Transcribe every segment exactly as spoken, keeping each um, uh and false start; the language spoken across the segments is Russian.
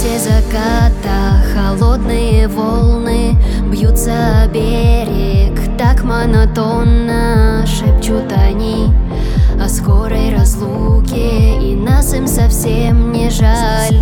свете заката холодные волны бьются о берег, так монотонно шепчут они о скорой разлуке, и нас им совсем не жаль.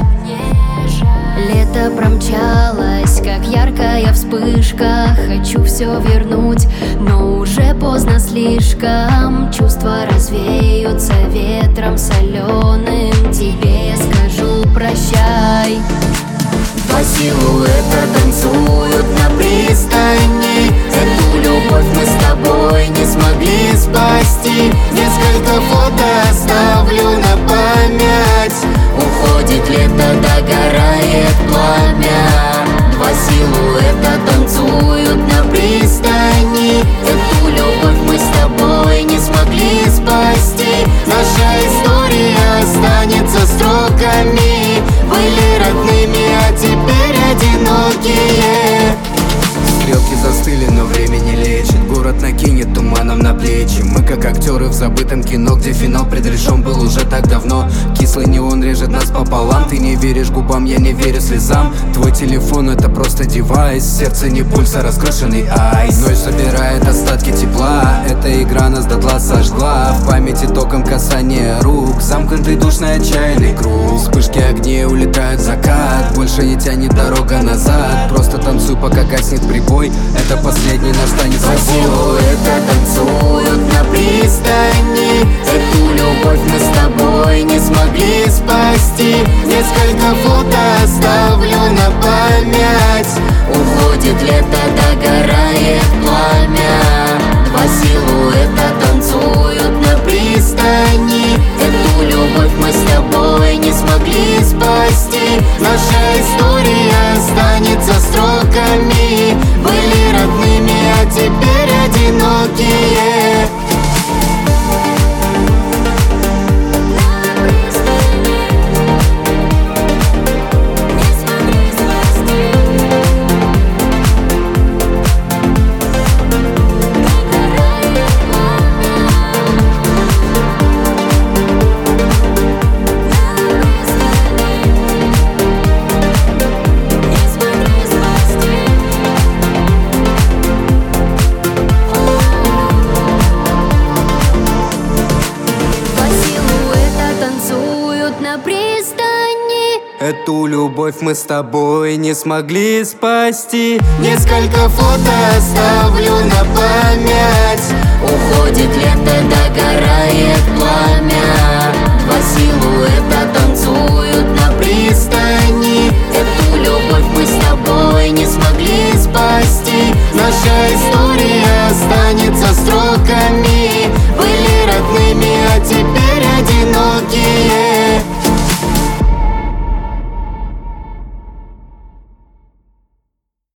Лето промчалось, как яркая вспышка. Хочу все вернуть, но уже поздно слишком. Чувства развеются ветром соленым. Тебе я скажу прощай. Два силуэта танцуют на пристани. Эту любовь мы с тобой не смогли спасти. Несколько фото оставлю на память. Уходит лето, догорает пламя. Два силуэта танцуют на пристани. Эту любовь мы с тобой не смогли спасти. Наша история останется строками. Были родными, а теперь одинокие. Стрелки застыли, но время не лечит. Город накинет туманом на плечи. Мы как актеры в забытом кино, где финал предрешен был уже так давно. Кислый неон режет нас пополам. Ты не веришь губам, я не верю слезам. Твой телефон — это просто девайс. Сердце не пульс, а раскрашенный айс. Ночь собирает остатки тепла. Эта игра нас дотла сожгла. В памяти током касание рук. Замкнутый душный отчаянный круг. Вспышки огней улетают в закат. Больше не тянет дорога назад. Просто танцуй, пока гаснет прибой. Это последний наш танец. Два силуэта танцуют на пристани. Эту любовь мы с тобой не смогли спасти. Несколько фото оставлю на память. Уходит лето, догорает пламя. Два силуэта танцуют на пристани. Эту любовь мы с тобой не смогли спасти. Наша история останется строками. Были родными, а теперь одинокие. Эту любовь мы с тобой не смогли спасти. Несколько фото оставлю на память. Уходит лето, догорает пламя. Два силуэта танцуют на пристани. Эту любовь мы с тобой не смогли спасти. Наша история останется строками. Были родными, а теперь одиноки.